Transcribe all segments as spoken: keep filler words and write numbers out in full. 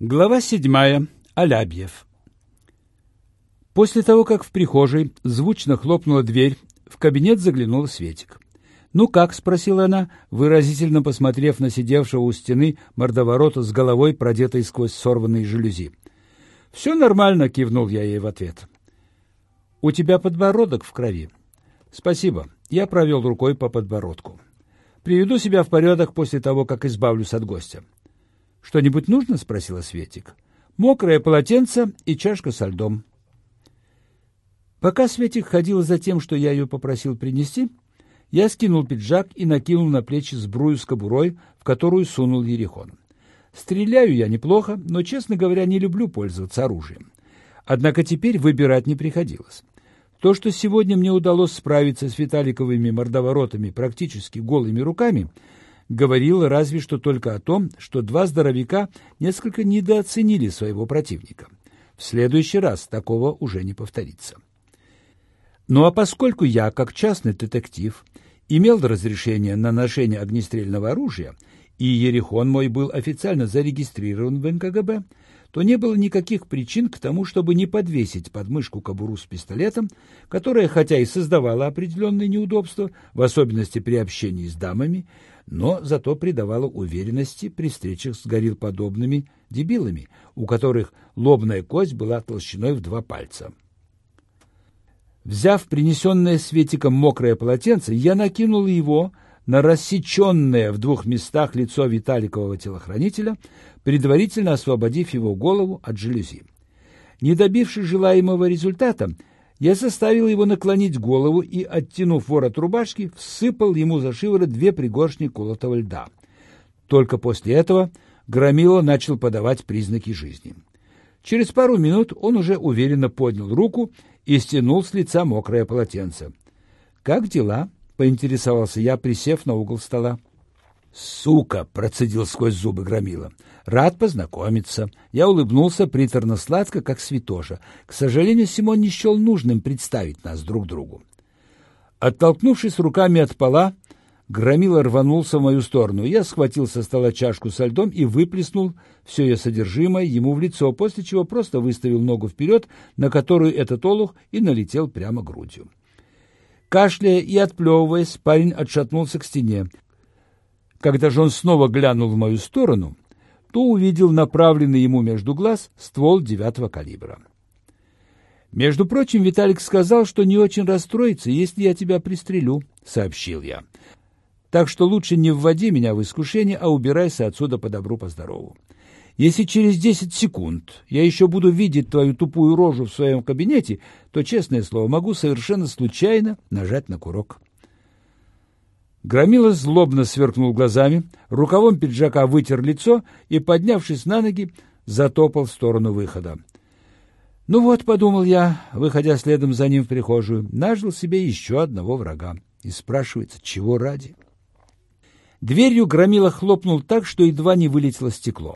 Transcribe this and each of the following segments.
Глава седьмая. Алябьев. После того, как в прихожей звучно хлопнула дверь, в кабинет заглянула Светик. «Ну как?» — спросила она, выразительно посмотрев на сидевшего у стены мордоворота с головой, продетой сквозь сорванные жалюзи. «Все нормально», — кивнул я ей в ответ. «У тебя подбородок в крови». «Спасибо». Я провел рукой по подбородку. «Приведу себя в порядок после того, как избавлюсь от гостя». «Что-нибудь нужно?» — спросила Светик. «Мокрое полотенце и чашка со льдом». Пока Светик ходила за тем, что я ее попросил принести, я скинул пиджак и накинул на плечи сбрую с кобурой, в которую сунул ерихон. Стреляю я неплохо, но, честно говоря, не люблю пользоваться оружием. Однако теперь выбирать не приходилось. То, что сегодня мне удалось справиться с Виталиковыми мордоворотами практически голыми руками, говорило разве что только о том, что два здоровяка несколько недооценили своего противника. В следующий раз такого уже не повторится. Ну а поскольку я, как частный детектив, имел разрешение на ношение огнестрельного оружия, и ерихон мой был официально зарегистрирован в эн ка гэ бэ, то не было никаких причин к тому, чтобы не подвесить под мышку кобуру с пистолетом, которая хотя и создавала определенные неудобства, в особенности при общении с дамами, но зато придавала уверенности при встречах с гориллоподобными дебилами, у которых лобная кость была толщиной в два пальца. Взяв принесенное Светиком мокрое полотенце, я накинул его на рассеченное в двух местах лицо Виталикового телохранителя, предварительно освободив его голову от жалюзи. Не добившись желаемого результата, я заставил его наклонить голову и, оттянув ворот рубашки, всыпал ему за шиворот две пригоршни колотого льда. Только после этого Громила начал подавать признаки жизни. Через пару минут он уже уверенно поднял руку и стянул с лица мокрое полотенце. «Как дела?» — поинтересовался я, присев на угол стола. «Сука!» — процедил сквозь зубы Громила. «Рад познакомиться». Я улыбнулся приторно-сладко, как святоша. К сожалению, Симон не счел нужным представить нас друг другу. Оттолкнувшись руками от пола, Громила рванулся в мою сторону. Я схватил со стола чашку со льдом и выплеснул все ее содержимое ему в лицо, после чего просто выставил ногу вперед, на которую этот олух и налетел прямо грудью. Кашляя и отплевываясь, парень отшатнулся к стене. Когда же он снова глянул в мою сторону, то увидел направленный ему между глаз ствол девятого калибра. «Между прочим, Виталик сказал, что не очень расстроится, если я тебя пристрелю», — сообщил я. «Так что лучше не вводи меня в искушение, а убирайся отсюда по добру, по здорову. Если через десять секунд я еще буду видеть твою тупую рожу в своем кабинете, то, честное слово, могу совершенно случайно нажать на курок». Громила злобно сверкнул глазами, рукавом пиджака вытер лицо и, поднявшись на ноги, затопал в сторону выхода. «Ну вот», — подумал я, выходя следом за ним в прихожую, нажил себе еще одного врага. И спрашивается, чего ради? Дверью Громила хлопнул так, что едва не вылетело стекло.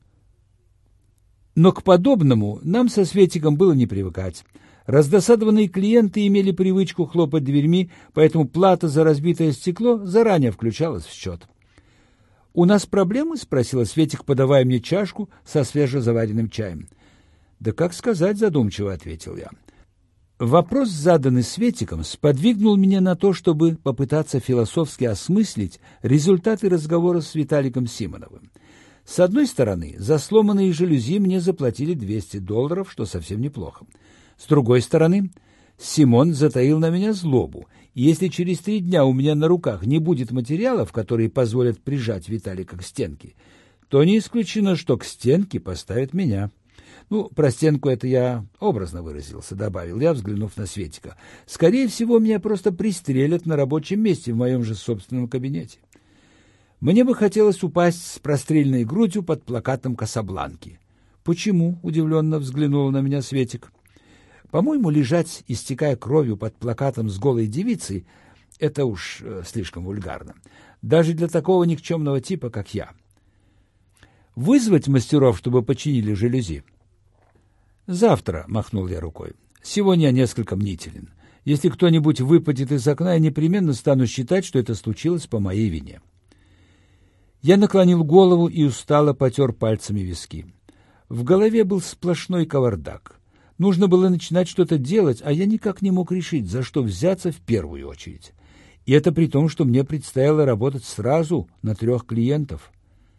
Но к подобному нам со Светиком было не привыкать. Раздосадованные клиенты имели привычку хлопать дверьми, поэтому плата за разбитое стекло заранее включалась в счет. «У нас проблемы?» — спросила Светик, подавая мне чашку со свежезаваренным чаем. «Да как сказать», — задумчиво ответил я. Вопрос, заданный Светиком, сподвигнул меня на то, чтобы попытаться философски осмыслить результаты разговора с Виталиком Симоновым. С одной стороны, за сломанные жалюзи мне заплатили двести долларов, что совсем неплохо. С другой стороны, Симон затаил на меня злобу, и если через три дня у меня на руках не будет материалов, которые позволят прижать Виталика к стенке, то не исключено, что к стенке поставят меня. Ну, про стенку это я образно выразился, добавил я, взглянув на Светика. Скорее всего, меня просто пристрелят на рабочем месте в моем же собственном кабинете. Мне бы хотелось упасть с простреленной грудью под плакатом Касабланки. «Почему?» — удивленно взглянула на меня Светик. «По-моему, лежать, истекая кровью под плакатом с голой девицей, это уж э, слишком вульгарно. Даже для такого никчемного типа, как я. Вызвать мастеров, чтобы починили жалюзи?» «Завтра», — махнул я рукой. «Сегодня я несколько мнителен. Если кто-нибудь выпадет из окна, я непременно стану считать, что это случилось по моей вине». Я наклонил голову и устало потер пальцами виски. В голове был сплошной кавардак. Нужно было начинать что-то делать, а я никак не мог решить, за что взяться в первую очередь. И это при том, что мне предстояло работать сразу на трех клиентов.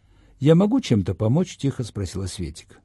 «Я могу чем-то помочь?» – тихо спросила Светик.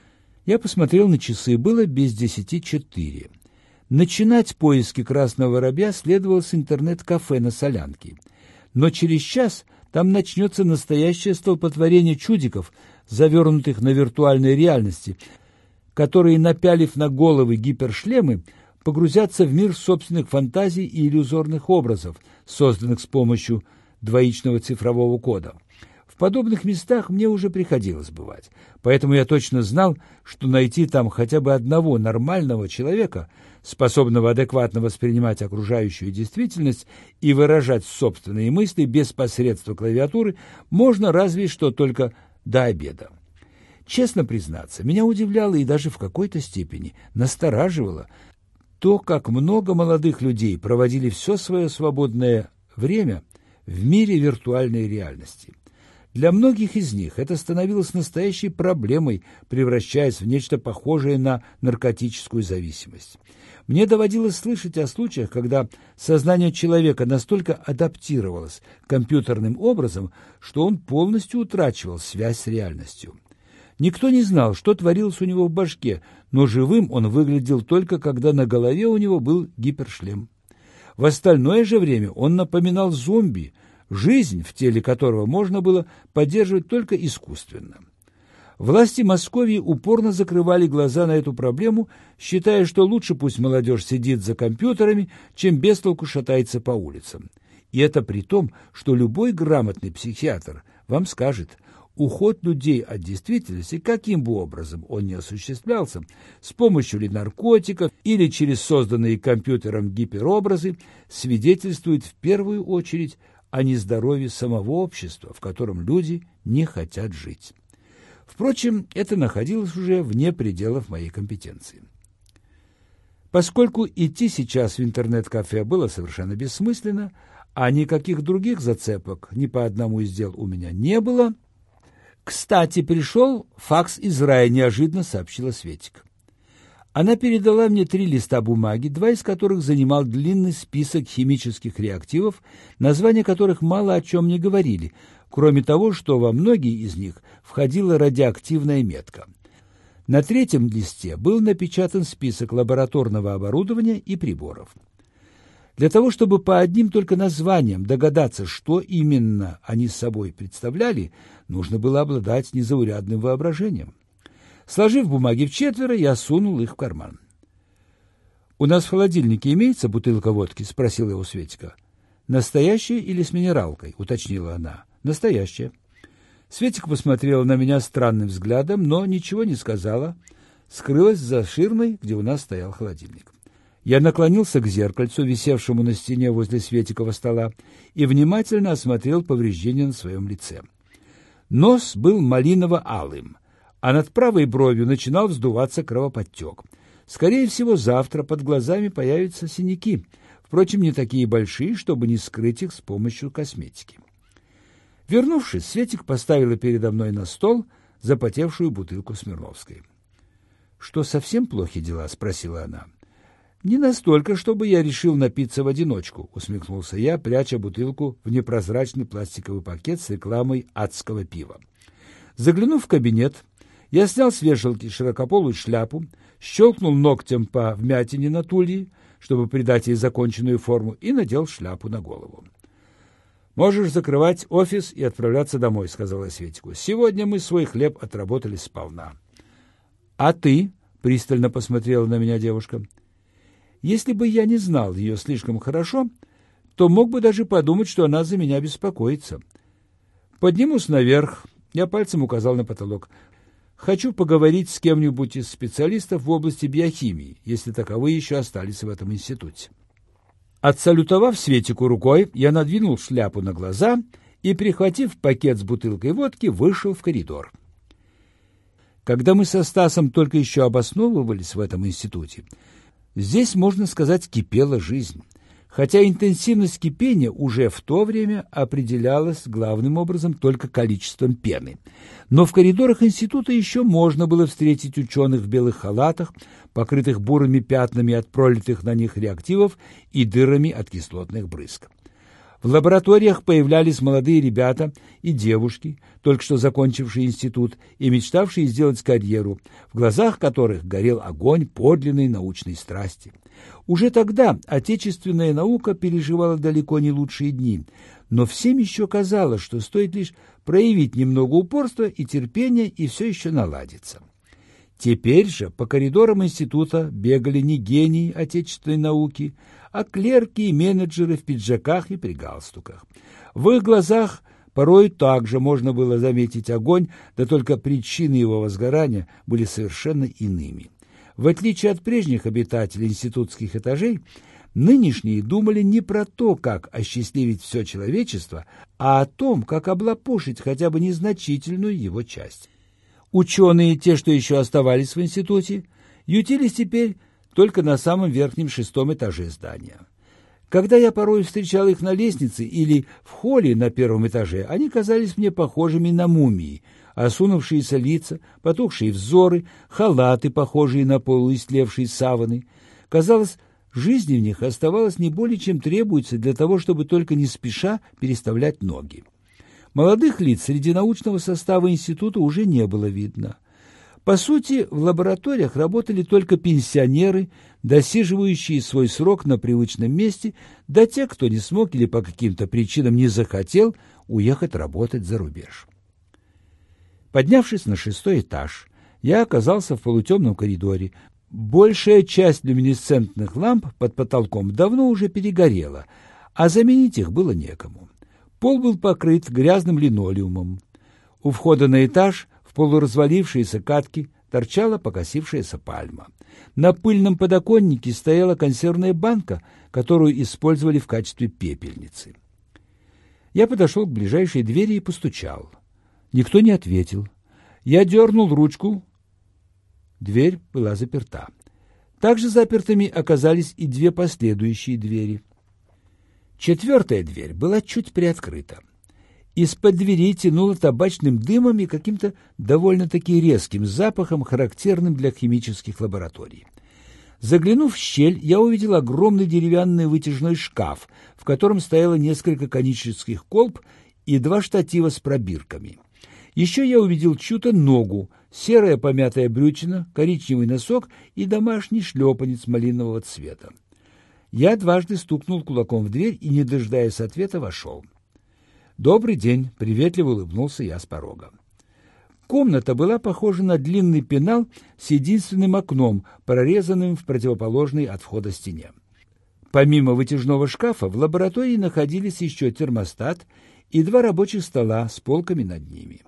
Я посмотрел на часы, было без десяти четыре. Начинать поиски красного воробья следовало с интернет-кафе на Солянке. Но через час там начнется настоящее столпотворение чудиков, завернутых на виртуальной реальности, которые, напялив на головы гипершлемы, погрузятся в мир собственных фантазий и иллюзорных образов, созданных с помощью двоичного цифрового кода. В подобных местах мне уже приходилось бывать, поэтому я точно знал, что найти там хотя бы одного нормального человека, способного адекватно воспринимать окружающую действительность и выражать собственные мысли без посредства клавиатуры, можно разве что только до обеда. Честно признаться, меня удивляло и даже в какой-то степени настораживало то, как много молодых людей проводили все свое свободное время в мире виртуальной реальности. Для многих из них это становилось настоящей проблемой, превращаясь в нечто похожее на наркотическую зависимость. Мне доводилось слышать о случаях, когда сознание человека настолько адаптировалось компьютерным образом, что он полностью утрачивал связь с реальностью. Никто не знал, что творилось у него в башке, но живым он выглядел только, когда на голове у него был гипершлем. В остальное же время он напоминал зомби, жизнь в теле которого можно было поддерживать только искусственно. Власти Московии упорно закрывали глаза на эту проблему, считая, что лучше пусть молодежь сидит за компьютерами, чем без толку шатается по улицам. И это при том, что любой грамотный психиатр вам скажет, уход людей от действительности, каким бы образом он ни осуществлялся, с помощью ли наркотиков или через созданные компьютером гиперобразы, свидетельствует в первую очередь о нездоровье самого общества, в котором люди не хотят жить. Впрочем, это находилось уже вне пределов моей компетенции. Поскольку идти сейчас в интернет-кафе было совершенно бессмысленно, а никаких других зацепок ни по одному из дел у меня не было, «Кстати, пришел факс из рая», — неожиданно сообщила Светик. Она передала мне три листа бумаги, два из которых занимал длинный список химических реактивов, названия которых мало о чем не говорили, кроме того, что во многие из них входила радиоактивная метка. На третьем листе был напечатан список лабораторного оборудования и приборов. Для того, чтобы по одним только названиям догадаться, что именно они собой представляли, нужно было обладать незаурядным воображением. Сложив бумаги вчетверо, я сунул их в карман. «У нас в холодильнике имеется бутылка водки?» — спросила его Светика. «Настоящая или с минералкой?» — уточнила она. «Настоящая». Светика посмотрела на меня странным взглядом, но ничего не сказала, скрылась за ширмой, где у нас стоял холодильник. Я наклонился к зеркальцу, висевшему на стене возле Светикова стола, и внимательно осмотрел повреждения на своем лице. Нос был малиново-алым, а над правой бровью начинал вздуваться кровоподтек. Скорее всего, завтра под глазами появятся синяки, впрочем, не такие большие, чтобы не скрыть их с помощью косметики. Вернувшись, Светик поставила передо мной на стол запотевшую бутылку Смирновской. «Что, совсем плохи дела?» — спросила она. «Не настолько, чтобы я решил напиться в одиночку», — усмехнулся я, пряча бутылку в непрозрачный пластиковый пакет с рекламой адского пива. Заглянув в кабинет, я снял с вешалки широкополую шляпу, щелкнул ногтем по вмятине на тулье, чтобы придать ей законченную форму, и надел шляпу на голову. «Можешь закрывать офис и отправляться домой», — сказала Светику. «Сегодня мы свой хлеб отработали сполна». «А ты?» — пристально посмотрела на меня девушка. Если бы я не знал ее слишком хорошо, то мог бы даже подумать, что она за меня беспокоится. «Поднимусь наверх», — я пальцем указал на потолок. «Хочу поговорить с кем-нибудь из специалистов в области биохимии, если таковые еще остались в этом институте». Отсалютовав Светику рукой, я надвинул шляпу на глаза и, прихватив пакет с бутылкой водки, вышел в коридор. Когда мы со Стасом только еще обосновывались в этом институте, здесь, можно сказать, кипела жизнь. хотя интенсивность кипения уже в то время определялась главным образом только количеством пены. Но в коридорах института еще можно было встретить ученых в белых халатах, покрытых бурыми пятнами от пролитых на них реактивов и дырами от кислотных брызг. В лабораториях появлялись молодые ребята и девушки, только что закончившие институт и мечтавшие сделать карьеру, в глазах которых горел огонь подлинной научной страсти. Уже тогда отечественная наука переживала далеко не лучшие дни, но всем еще казалось, что стоит лишь проявить немного упорства и терпения, и все еще наладится. Теперь же по коридорам института бегали не гении отечественной науки, а клерки и менеджеры в пиджаках и при галстуках. В их глазах порой также можно было заметить огонь, да только причины его возгорания были совершенно иными. В отличие от прежних обитателей институтских этажей, нынешние думали не про то, как осчастливить все человечество, а о том, как облапошить хотя бы незначительную его часть. Ученые, те, что еще оставались в институте, ютились теперь только на самом верхнем шестом этаже здания. Когда я порой встречал их на лестнице или в холле на первом этаже, они казались мне похожими на мумии, осунувшиеся лица, потухшие взоры, халаты, похожие на полуистлевшие саваны. Казалось, жизни в них оставалось не более, чем требуется для того, чтобы только не спеша переставлять ноги. Молодых лиц среди научного состава института уже не было видно. По сути, в лабораториях работали только пенсионеры, досиживающие свой срок на привычном месте, да те, кто не смог или по каким-то причинам не захотел уехать работать за рубеж. Поднявшись на шестой этаж, я оказался в полутемном коридоре. Большая часть люминесцентных ламп под потолком давно уже перегорела, а заменить их было некому. Пол был покрыт грязным линолеумом. У входа на этаж в полуразвалившиеся катки торчала покосившаяся пальма. На пыльном подоконнике стояла консервная банка, которую использовали в качестве пепельницы. Я подошел к ближайшей двери и постучал. Никто не ответил. Я дернул ручку. Дверь была заперта. Также запертыми оказались и две последующие двери. Четвертая дверь была чуть приоткрыта. Из-под двери тянуло табачным дымом и каким-то довольно-таки резким запахом, характерным для химических лабораторий. Заглянув в щель, я увидел огромный деревянный вытяжной шкаф, в котором стояло несколько конических колб и два штатива с пробирками. Еще я увидел чью-то ногу, серая помятая брючина, коричневый носок и домашний шлепанец малинового цвета. Я дважды стукнул кулаком в дверь и, не дожидаясь ответа, вошел. «Добрый день!» — приветливо улыбнулся я с порога. Комната была похожа на длинный пенал с единственным окном, прорезанным в противоположной от входа стене. Помимо вытяжного шкафа в лаборатории находились еще термостат и два рабочих стола с полками над ними.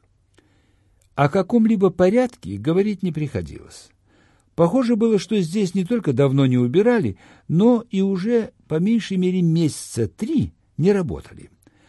О каком-либо порядке говорить не приходилось. Похоже было, что здесь не только давно не убирали, но и уже по меньшей мере месяца три не работали.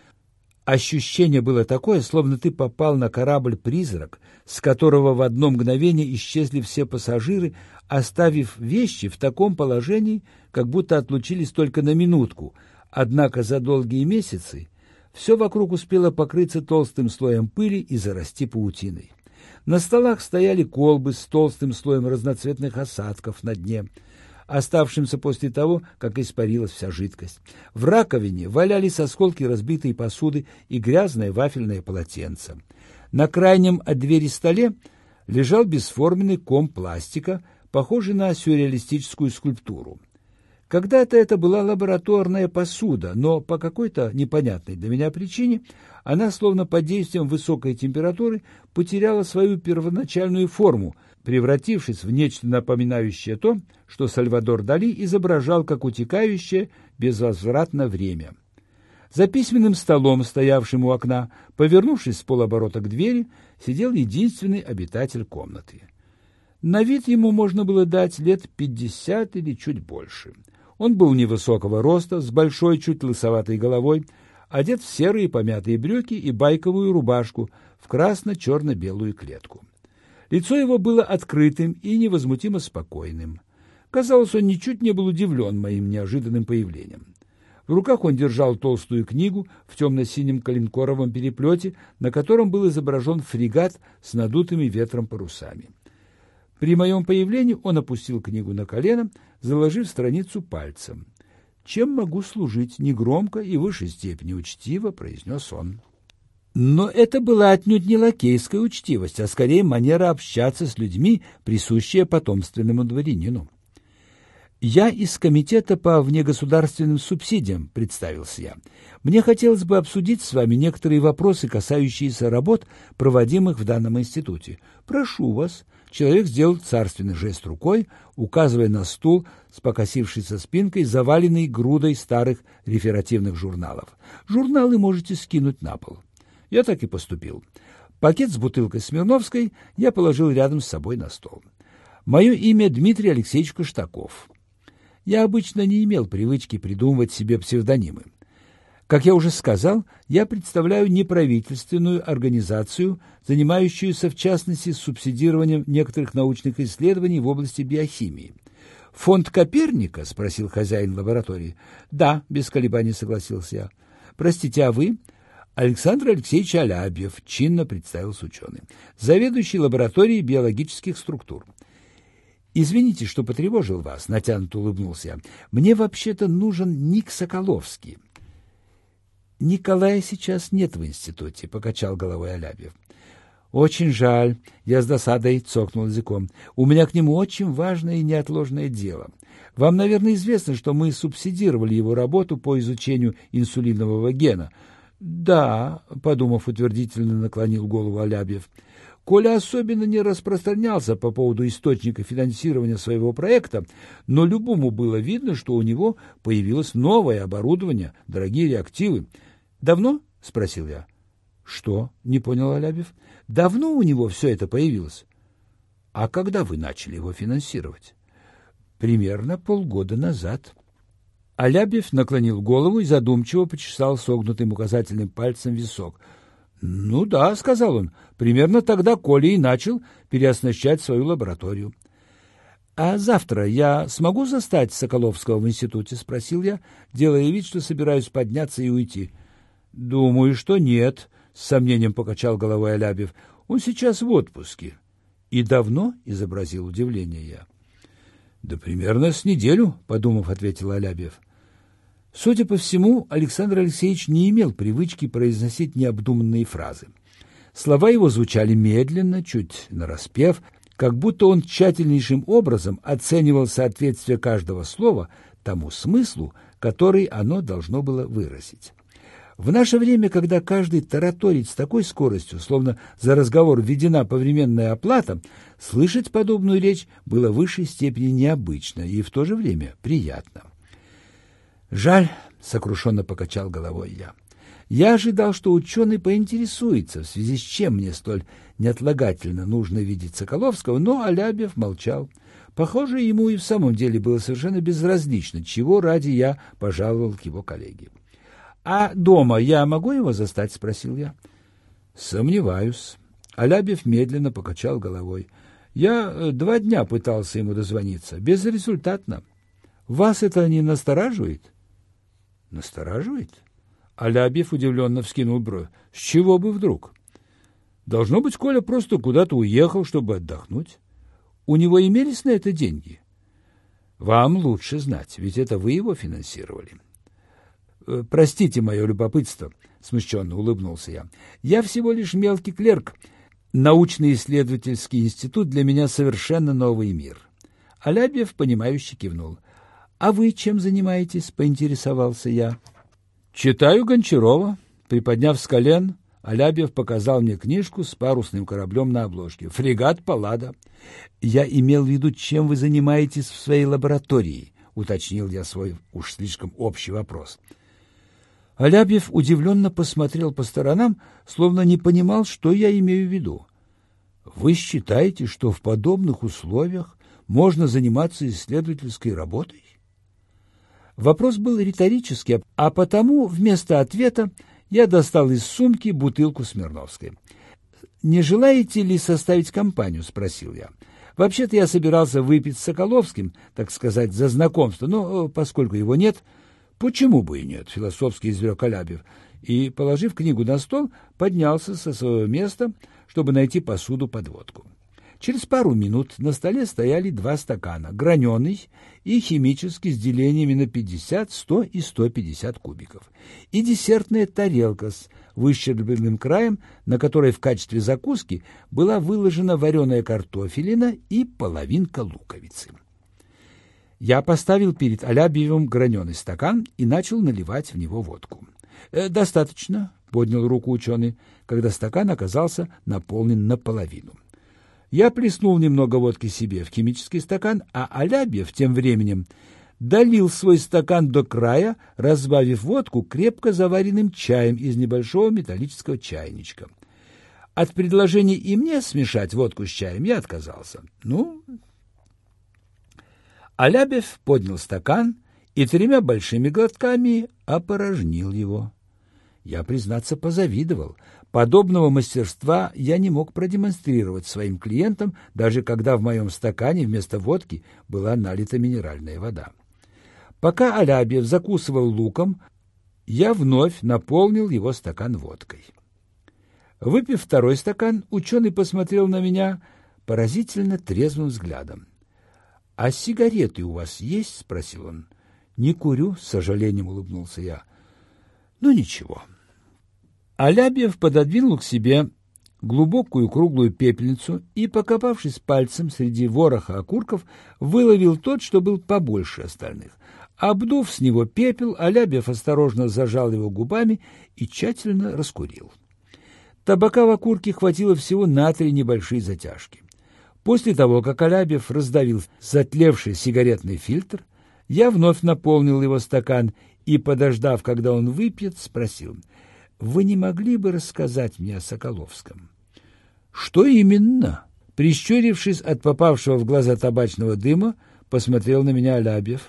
Ощущение было такое, словно ты попал на корабль-призрак, с которого в одно мгновение исчезли все пассажиры, оставив вещи в таком положении, как будто отлучились только на минутку, однако за долгие месяцы все вокруг успело покрыться толстым слоем пыли и зарасти паутиной. На столах стояли колбы с толстым слоем разноцветных осадков на дне, оставшимся после того, как испарилась вся жидкость. В раковине валялись осколки разбитой посуды и грязное вафельное полотенце. На крайнем от двери столе лежал бесформенный ком пластика, похожий на сюрреалистическую скульптуру. Когда-то это была лабораторная посуда, но по какой-то непонятной для меня причине она, словно под действием высокой температуры, потеряла свою первоначальную форму, превратившись в нечто напоминающее то, что Сальвадор Дали изображал как утекающее безвозвратно время. За письменным столом, стоявшим у окна, повернувшись с полоборота к двери, сидел единственный обитатель комнаты. На вид ему можно было дать лет пятьдесят или чуть больше. Он был невысокого роста, с большой, чуть лысоватой головой, одет в серые помятые брюки и байковую рубашку в красно-черно-белую клетку. Лицо его было открытым и невозмутимо спокойным. Казалось, он ничуть не был удивлен моим неожиданным появлением. В руках он держал толстую книгу в темно-синем коленкоровом переплете, на котором был изображен фрегат с надутыми ветром парусами. При моем появлении он опустил книгу на колено, заложив страницу пальцем. «Чем могу служить?» — негромко и в высшей степени учтиво произнес он. Но это была отнюдь не лакейская учтивость, а скорее манера общаться с людьми, присущая потомственному дворянину. «Я из комитета по внегосударственным субсидиям», — представился я. «Мне хотелось бы обсудить с вами некоторые вопросы, касающиеся работ, проводимых в данном институте. Прошу вас». Человек сделал царственный жест рукой, указывая на стул с покосившейся спинкой, заваленный грудой старых реферативных журналов. «Журналы можете скинуть на пол». Я так и поступил. Пакет с бутылкой Смирновской я положил рядом с собой на стол. Мое имя Дмитрий Алексеевич Каштаков. Я обычно не имел привычки придумывать себе псевдонимы. Как я уже сказал, я представляю неправительственную организацию, занимающуюся в частности субсидированием некоторых научных исследований в области биохимии. «Фонд Коперника?» — спросил хозяин лаборатории. «Да», — без колебаний согласился я. «Простите, а вы?» «Александр Алексеевич Алябьев», — чинно представился ученый, заведующий лабораторией биологических структур. «Извините, что потревожил вас», — натянуто улыбнулся я. «Мне вообще-то нужен Ник Соколовский». «Николая сейчас нет в институте», — покачал головой Алябьев. «Очень жаль», — я с досадой цокнул языком. «У меня к нему очень важное и неотложное дело. Вам, наверное, известно, что мы субсидировали его работу по изучению инсулинового гена». «Да», — подумав утвердительно, наклонил голову Алябьев. Коля особенно не распространялся по поводу источника финансирования своего проекта, но любому было видно, что у него появилось новое оборудование, дорогие реактивы. «Давно?» — спросил я. «Что?» — не понял Алябьев. «Давно у него все это появилось?» «А когда вы начали его финансировать?» «Примерно полгода назад». Алябьев наклонил голову и задумчиво почесал согнутым указательным пальцем висок. «Ну да», — сказал он, — «примерно тогда Коля и начал переоснащать свою лабораторию». «А завтра я смогу застать Соколовского в институте?» — спросил я, делая вид, что собираюсь подняться и уйти. «Думаю, что нет», — с сомнением покачал головой Алябьев. «Он сейчас в отпуске». «И давно?» — изобразил удивление я. «Да примерно с неделю», — подумав, ответил Алябьев. Судя по всему, Александр Алексеевич не имел привычки произносить необдуманные фразы. Слова его звучали медленно, чуть нараспев, как будто он тщательнейшим образом оценивал соответствие каждого слова тому смыслу, который оно должно было выразить. В наше время, когда каждый тараторит с такой скоростью, словно за разговор введена повременная оплата, слышать подобную речь было в высшей степени необычно и в то же время приятно. «Жаль», — сокрушенно покачал головой я. «Я ожидал, что ученый поинтересуется, в связи с чем мне столь неотлагательно нужно видеть Соколовского, но Алябьев молчал. Похоже, ему и в самом деле было совершенно безразлично, чего ради я пожаловал к его коллеге. «А дома я могу его застать?» — спросил я. «Сомневаюсь». Алябьев медленно покачал головой. «Я два дня пытался ему дозвониться. Безрезультатно. Вас это не настораживает?» «Настораживает?» Алябьев удивленно вскинул бровь. «С чего бы вдруг?» «Должно быть, Коля просто куда-то уехал, чтобы отдохнуть. У него имелись на это деньги?» «Вам лучше знать, ведь это вы его финансировали». «Простите мое любопытство», — смущенно улыбнулся я. «Я всего лишь мелкий клерк. Научно-исследовательский институт для меня совершенно новый мир». Алябьев, понимающе кивнул. «А вы чем занимаетесь?» — поинтересовался я. «Читаю Гончарова». Приподняв с колен, Алябьев показал мне книжку с парусным кораблем на обложке. «Фрегат Паллада». «Я имел в виду, чем вы занимаетесь в своей лаборатории», — уточнил я свой уж слишком общий вопрос. Алябьев удивленно посмотрел по сторонам, словно не понимал, что я имею в виду. «Вы считаете, что в подобных условиях можно заниматься исследовательской работой?» Вопрос был риторический, а потому вместо ответа я достал из сумки бутылку Смирновской. «Не желаете ли составить компанию?» — спросил я. «Вообще-то я собирался выпить с Соколовским, так сказать, за знакомство, но поскольку его нет, «Почему бы и нет?» — философски изрек Алябьев, и, положив книгу на стол, поднялся со своего места, чтобы найти посуду под водку. Через пару минут на столе стояли два стакана, граненый и химический с делениями на пятьдесят, сто и сто пятьдесят кубиков, и десертная тарелка с выщербленным краем, на которой в качестве закуски была выложена вареная картофелина и половинка луковицы. Я поставил перед Алябьевым граненый стакан и начал наливать в него водку. «Э, «Достаточно», — поднял руку ученый, когда стакан оказался наполнен наполовину. Я плеснул немного водки себе в химический стакан, а Алябьев тем временем долил свой стакан до края, разбавив водку крепко заваренным чаем из небольшого металлического чайничка. От предложения и мне смешать водку с чаем я отказался. Ну, Алябьев поднял стакан и тремя большими глотками опорожнил его. Я, признаться, позавидовал. Подобного мастерства я не мог продемонстрировать своим клиентам, даже когда в моем стакане вместо водки была налита минеральная вода. Пока Алябьев закусывал луком, я вновь наполнил его стакан водкой. Выпив второй стакан, ученый посмотрел на меня поразительно трезвым взглядом. — А сигареты у вас есть? — спросил он. — Не курю, — с сожалением улыбнулся я. — Ну, ничего. Алябьев пододвинул к себе глубокую круглую пепельницу и, покопавшись пальцем среди вороха окурков, выловил тот, что был побольше остальных. Обдув с него пепел, Алябьев осторожно зажал его губами и тщательно раскурил. Табака в окурке хватило всего на три небольшие затяжки. После того, как Алябьев раздавил затлевший сигаретный фильтр, я вновь наполнил его стакан и, подождав, когда он выпьет, спросил: «Вы не могли бы рассказать мне о Соколовском?» «Что именно?» Прищурившись от попавшего в глаза табачного дыма, посмотрел на меня Алябьев.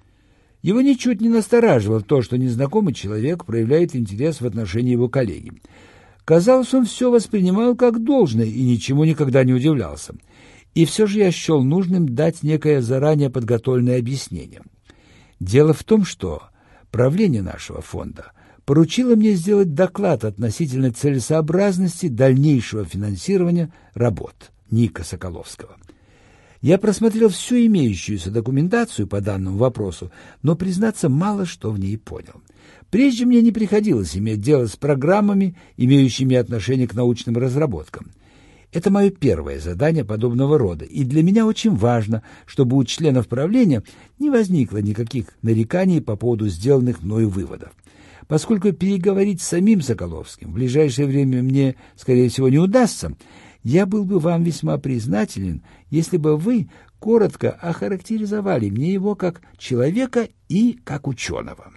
Его ничуть не настораживало то, что незнакомый человек проявляет интерес в отношении его коллеги. Казалось, он все воспринимал как должное и ничему никогда не удивлялся. И все же я счел нужным дать некое заранее подготовленное объяснение. Дело в том, что правление нашего фонда поручило мне сделать доклад относительно целесообразности дальнейшего финансирования работ Ника Соколовского. Я просмотрел всю имеющуюся документацию по данному вопросу, но, признаться, мало что в ней понял. Прежде мне не приходилось иметь дело с программами, имеющими отношение к научным разработкам. Это мое первое задание подобного рода, и для меня очень важно, чтобы у членов правления не возникло никаких нареканий по поводу сделанных мною выводов. Поскольку переговорить с самим Соколовским в ближайшее время мне, скорее всего, не удастся, я был бы вам весьма признателен, если бы вы коротко охарактеризовали мне его как человека и как ученого.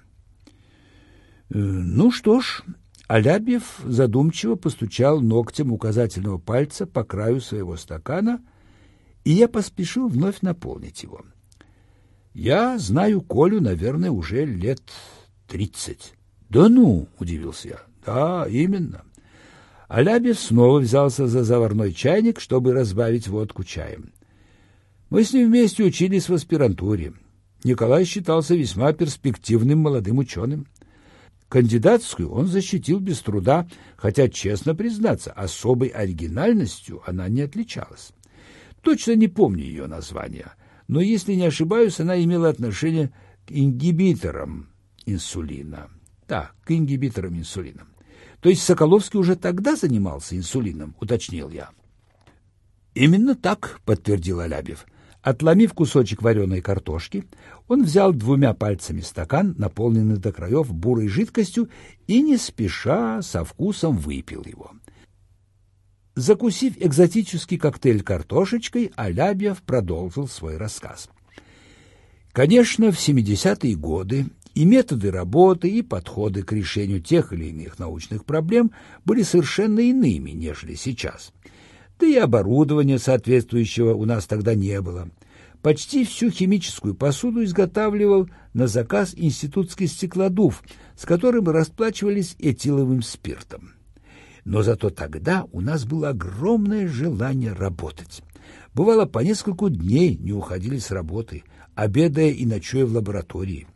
Э, ну что ж, Алябьев задумчиво постучал ногтем указательного пальца по краю своего стакана, и я поспешил вновь наполнить его. Я знаю Колю, наверное, уже лет тридцать. «Да ну!» — удивился я. «Да, именно». Алябьев снова взялся за заварной чайник, чтобы разбавить водку чаем. Мы с ним вместе учились в аспирантуре. Николай считался весьма перспективным молодым ученым. Кандидатскую он защитил без труда, хотя, честно признаться, особой оригинальностью она не отличалась. Точно не помню ее названия, но, если не ошибаюсь, она имела отношение к ингибиторам инсулина. Да, к ингибиторам инсулина. То есть Соколовский уже тогда занимался инсулином, уточнил я. Именно так, подтвердил Алябьев. Отломив кусочек вареной картошки, он взял двумя пальцами стакан, наполненный до краев бурой жидкостью, и не спеша, со вкусом выпил его. Закусив экзотический коктейль картошечкой, Алябьев продолжил свой рассказ. Конечно, в семидесятые годы и методы работы, и подходы к решению тех или иных научных проблем были совершенно иными, нежели сейчас. Да и оборудования соответствующего у нас тогда не было. Почти всю химическую посуду изготавливал на заказ институтский стеклодув, с которым расплачивались этиловым спиртом. Но зато тогда у нас было огромное желание работать. Бывало, по несколько дней не уходили с работы, обедая и ночуя в лаборатории.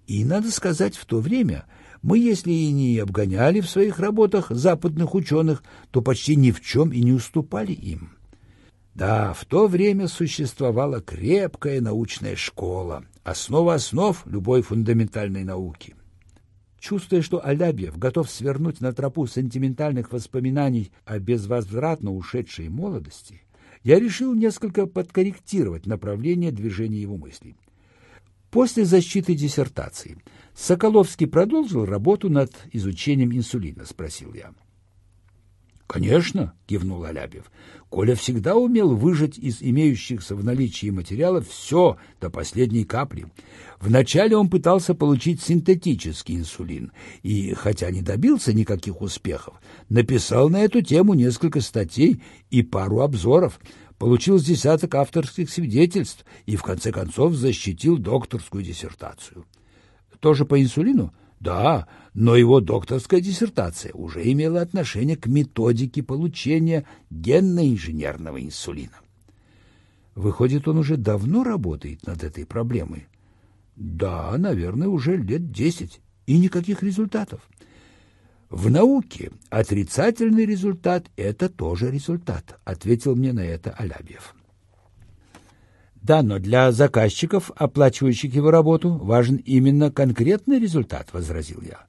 И, надо сказать, в то время мы, если и не обгоняли в своих работах западных ученых, то почти ни в чем и не уступали им. Да, в то время существовала крепкая научная школа, основа основ любой фундаментальной науки. Чувствуя, что Алябьев готов свернуть на тропу сентиментальных воспоминаний о безвозвратно ушедшей молодости, я решил несколько подкорректировать направление движения его мыслей. После защиты диссертации Соколовский продолжил работу над изучением инсулина, спросил я. «Конечно», — кивнул Алябьев. «Коля всегда умел выжать из имеющихся в наличии материалов все до последней капли. Вначале он пытался получить синтетический инсулин и, хотя не добился никаких успехов, написал на эту тему несколько статей и пару обзоров, получил с десяток авторских свидетельств и, в конце концов, защитил докторскую диссертацию». «Тоже по инсулину?» «Да, но его докторская диссертация уже имела отношение к методике получения генно-инженерного инсулина». «Выходит, он уже давно работает над этой проблемой?» «Да, наверное, уже лет десять, и никаких результатов». «В науке отрицательный результат – это тоже результат», – ответил мне на это Алябьев. «Да, но для заказчиков, оплачивающих его работу, важен именно конкретный результат», — возразил я.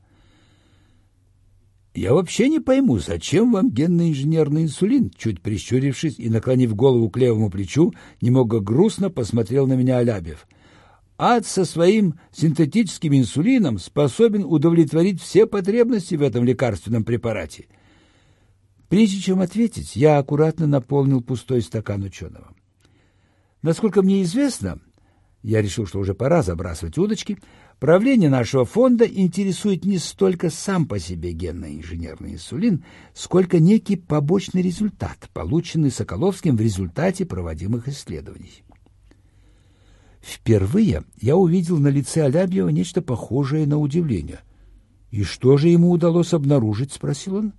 «Я вообще не пойму, зачем вам генно-инженерный инсулин?» Чуть прищурившись и наклонив голову к левому плечу, немного грустно посмотрел на меня Алябьев. «Ад со своим синтетическим инсулином способен удовлетворить все потребности в этом лекарственном препарате». Прежде чем ответить, я аккуратно наполнил пустой стакан ученого. Насколько мне известно, я решил, что уже пора забрасывать удочки, правление нашего фонда интересует не столько сам по себе генно-инженерный инсулин, сколько некий побочный результат, полученный Соколовским в результате проводимых исследований. Впервые я увидел на лице Алябьева нечто похожее на удивление. «И что же ему удалось обнаружить?» — спросил он.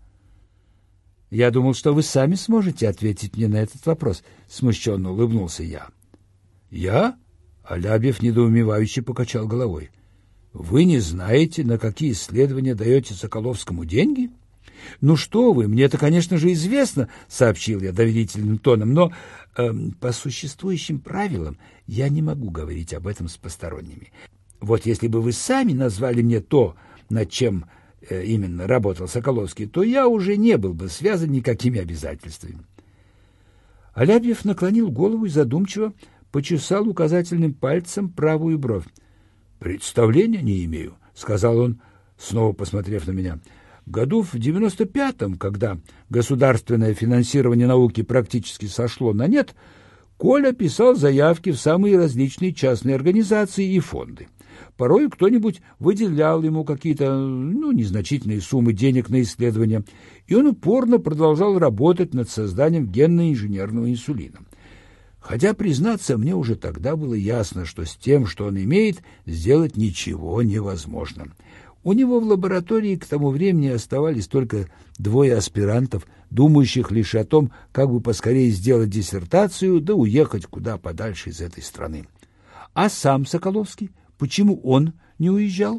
«Я думал, что вы сами сможете ответить мне на этот вопрос», — смущенно улыбнулся я. «Я?» — Алябьев недоумевающе покачал головой. «Вы не знаете, на какие исследования даете Соколовскому деньги?» «Ну что вы, мне это, конечно же, известно», — сообщил я доверительным тоном, «но э, по существующим правилам я не могу говорить об этом с посторонними. Вот если бы вы сами назвали мне то, над чем э, именно работал Соколовский, то я уже не был бы связан никакими обязательствами». Алябьев наклонил голову и задумчиво почесал указательным пальцем правую бровь. «Представления не имею», — сказал он, снова посмотрев на меня. «Году в девяносто пятом, когда государственное финансирование науки практически сошло на нет, Коля писал заявки в самые различные частные организации и фонды. Порой кто-нибудь выделял ему какие-то, ну, незначительные суммы денег на исследования, и он упорно продолжал работать над созданием генно-инженерного инсулина. Хотя, признаться, мне уже тогда было ясно, что с тем, что он имеет, сделать ничего невозможно. У него в лаборатории к тому времени оставались только двое аспирантов, думающих лишь о том, как бы поскорее сделать диссертацию, да уехать куда подальше из этой страны. А сам Соколовский, почему он не уезжал?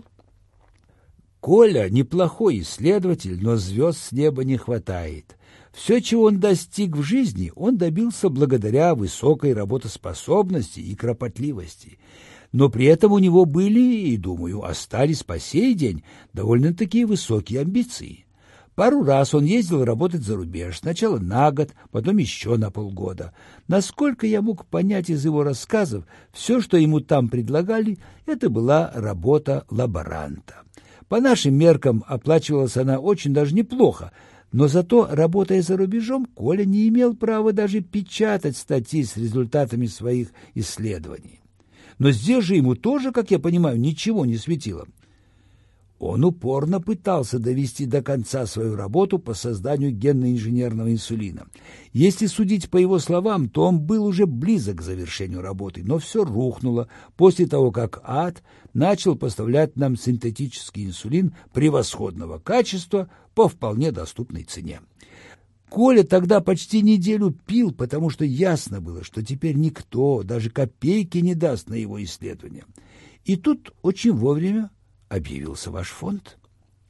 Коля неплохой исследователь, но звезд с неба не хватает. Все, чего он достиг в жизни, он добился благодаря высокой работоспособности и кропотливости. Но при этом у него были, и, думаю, остались по сей день довольно-таки высокие амбиции. Пару раз он ездил работать за рубеж, сначала на год, потом еще на полгода. Насколько я мог понять из его рассказов, все, что ему там предлагали, это была работа лаборанта. По нашим меркам оплачивалась она очень даже неплохо, но зато, работая за рубежом, Коля не имел права даже печатать статьи с результатами своих исследований. Но здесь же ему тоже, как я понимаю, ничего не светило. Он упорно пытался довести до конца свою работу по созданию генно-инженерного инсулина. Если судить по его словам, то он был уже близок к завершению работы, но все рухнуло после того, как ад начал поставлять нам синтетический инсулин превосходного качества по вполне доступной цене. Коля тогда почти неделю пил, потому что ясно было, что теперь никто даже копейки не даст на его исследования. И тут очень вовремя объявился ваш фонд.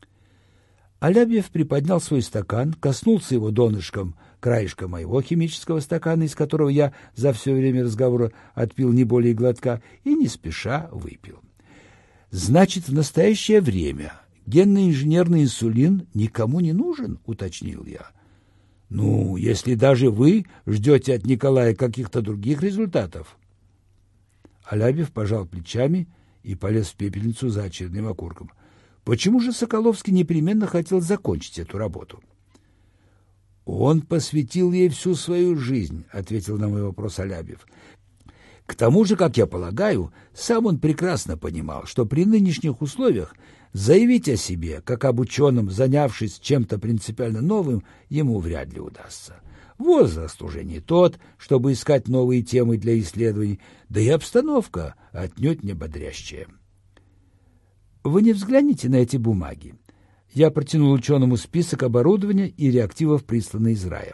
Алябьев приподнял свой стакан, коснулся его донышком краешка моего химического стакана, из которого я за все время разговора отпил не более глотка, и не спеша выпил. «Значит, в настоящее время генно-инженерный инсулин никому не нужен?» — уточнил я. «Ну, если даже вы ждете от Николая каких-то других результатов». Алябьев пожал плечами и полез в пепельницу за очередным окурком. Почему же Соколовский непременно хотел закончить эту работу? «Он посвятил ей всю свою жизнь», — ответил на мой вопрос Алябьев. «К тому же, как я полагаю, сам он прекрасно понимал, что при нынешних условиях заявить о себе, как об ученом, занявшись чем-то принципиально новым, ему вряд ли удастся. Возраст уже не тот, чтобы искать новые темы для исследований, да и обстановка отнюдь не бодрящая». «Вы не взгляните на эти бумаги». Я протянул ученому список оборудования и реактивов, присланных из рая.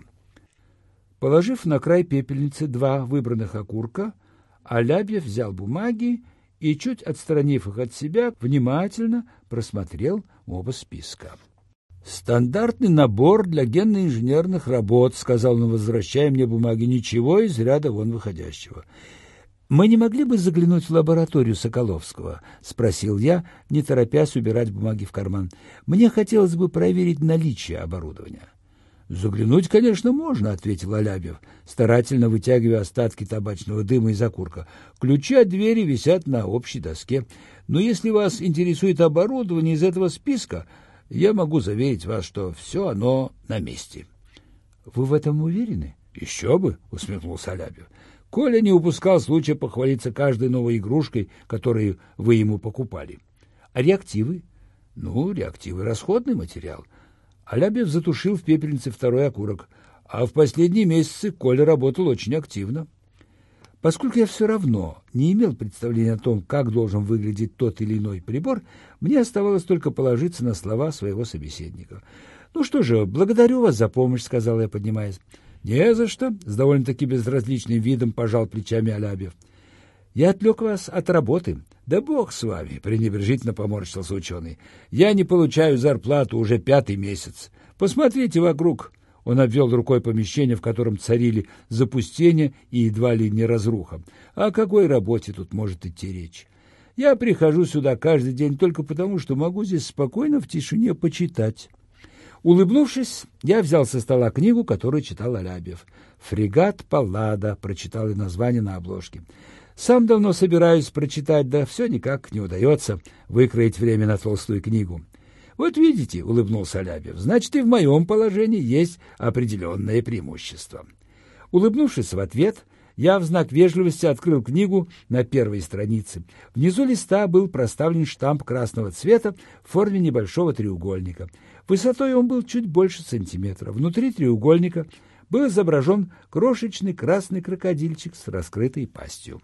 Положив на край пепельницы два выбранных окурка, Алябьев взял бумаги и, чуть отстранив их от себя, внимательно просмотрел оба списка. «Стандартный набор для генно-инженерных работ», — сказал он, возвращая мне бумаги, — «ничего из ряда вон выходящего». «Мы не могли бы заглянуть в лабораторию Соколовского?» — спросил я, не торопясь убирать бумаги в карман. «Мне хотелось бы проверить наличие оборудования». «Заглянуть, конечно, можно», — ответил Алябьев, старательно вытягивая остатки табачного дыма из окурка. «Ключи от двери висят на общей доске. Но если вас интересует оборудование из этого списка, я могу заверить вас, что все оно на месте». «Вы в этом уверены?» «Еще бы», — усмехнулся Алябьев. «Коля не упускал случая похвалиться каждой новой игрушкой, которую вы ему покупали». «А реактивы?» «Ну, реактивы — расходный материал». Алябьев затушил в пепельнице второй окурок. «А в последние месяцы Коля работал очень активно». Поскольку я все равно не имел представления о том, как должен выглядеть тот или иной прибор, мне оставалось только положиться на слова своего собеседника. «Ну что же, благодарю вас за помощь», — сказал я, поднимаясь. «Не за что», — с довольно-таки безразличным видом пожал плечами Алябьев. «Я отвлек вас от работы». «Да бог с вами», — пренебрежительно поморщился ученый. «Я не получаю зарплату уже пятый месяц. Посмотрите вокруг». Он обвел рукой помещение, в котором царили запустение и едва ли не разруха. «О какой работе тут может идти речь? Я прихожу сюда каждый день только потому, что могу здесь спокойно в тишине почитать». Улыбнувшись, я взял со стола книгу, которую читал Алябьев. «Фрегат Паллада», — прочитал и название на обложке. «Сам давно собираюсь прочитать, да все никак не удается выкроить время на толстую книгу». «Вот видите», — улыбнулся Алябьев, — «значит, и в моем положении есть определенное преимущество». Улыбнувшись в ответ, я в знак вежливости открыл книгу на первой странице. Внизу листа был проставлен штамп красного цвета в форме небольшого треугольника. Высотой он был чуть больше сантиметра. Внутри треугольника был изображен крошечный красный крокодильчик с раскрытой пастью.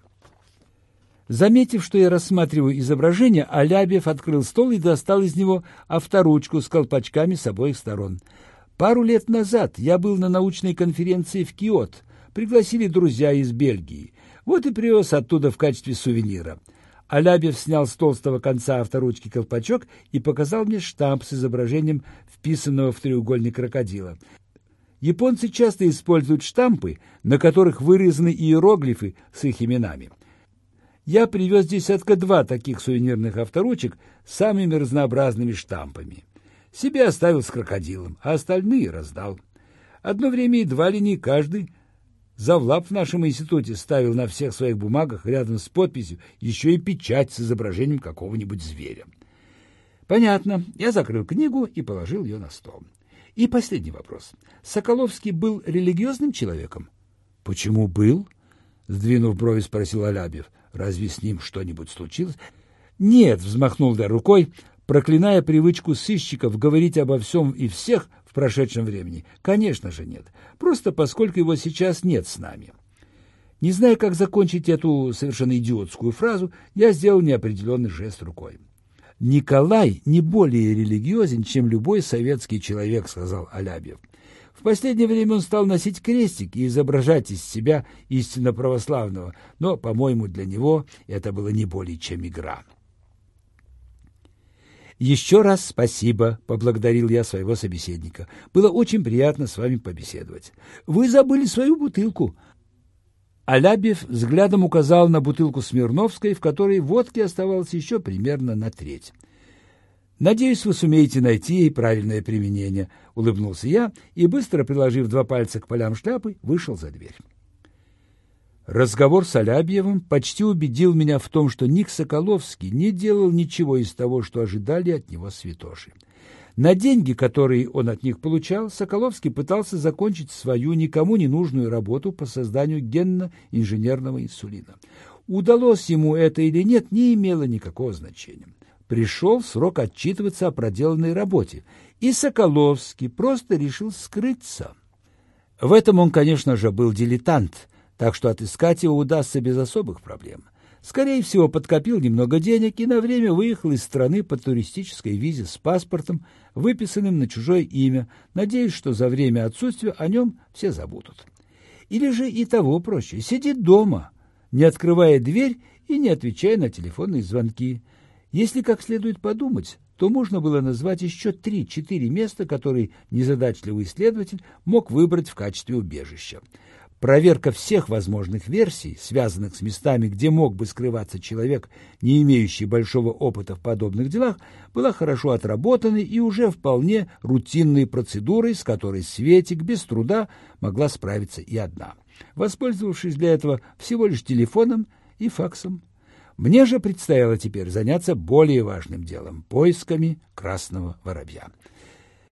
Заметив, что я рассматриваю изображение, Алябьев открыл стол и достал из него авторучку с колпачками с обоих сторон. Пару лет назад я был на научной конференции в Киото. Пригласили друзья из Бельгии. Вот и привез оттуда в качестве сувенира. Алябьев снял с толстого конца авторучки колпачок и показал мне штамп с изображением вписанного в треугольник крокодила. Японцы часто используют штампы, на которых вырезаны иероглифы с их именами. Я привез десятка-два таких сувенирных авторучек с самыми разнообразными штампами. Себе оставил с крокодилом, а остальные раздал. Одно время едва ли не каждый завлаб в нашем институте ставил на всех своих бумагах рядом с подписью еще и печать с изображением какого-нибудь зверя. Понятно. Я закрыл книгу и положил ее на стол. И последний вопрос. Соколовский был религиозным человеком? Почему был? Сдвинув брови, спросил Алябьев. Разве с ним что-нибудь случилось? Нет, взмахнул я рукой, проклиная привычку сыщиков говорить обо всем и всех в прошедшем времени. Конечно же нет. Просто поскольку его сейчас нет с нами. Не зная, как закончить эту совершенно идиотскую фразу, я сделал неопределенный жест рукой. «Николай не более религиозен, чем любой советский человек», — сказал Алябьев. В последнее время он стал носить крестик и изображать из себя истинно православного, но, по-моему, для него это было не более чем игра. «Еще раз спасибо», — поблагодарил я своего собеседника. «Было очень приятно с вами побеседовать. Вы забыли свою бутылку». Алябьев взглядом указал на бутылку Смирновской, в которой водки оставалось еще примерно на треть. «Надеюсь, вы сумеете найти ей правильное применение», — улыбнулся я и, быстро приложив два пальца к полям шляпы, вышел за дверь. Разговор с Алябьевым почти убедил меня в том, что Ник Соколовский не делал ничего из того, что ожидали от него святоши. На деньги, которые он от них получал, Соколовский пытался закончить свою никому не нужную работу по созданию генно-инженерного инсулина. Удалось ему это или нет, не имело никакого значения. Пришел срок отчитываться о проделанной работе, и Соколовский просто решил скрыться. В этом он, конечно же, был дилетант, так что отыскать его удастся без особых проблем. Скорее всего, подкопил немного денег и на время выехал из страны по туристической визе с паспортом, выписанным на чужое имя, надеясь, что за время отсутствия о нем все забудут. Или же и того проще — сидит дома, не открывая дверь и не отвечая на телефонные звонки. Если как следует подумать, то можно было назвать еще три-четыре места, которые незадачливый исследователь мог выбрать в качестве убежища. Проверка всех возможных версий, связанных с местами, где мог бы скрываться человек, не имеющий большого опыта в подобных делах, была хорошо отработанной и уже вполне рутинной процедурой, с которой Светик без труда могла справиться и одна, воспользовавшись для этого всего лишь телефоном и факсом. Мне же предстояло теперь заняться более важным делом — поисками красного воробья.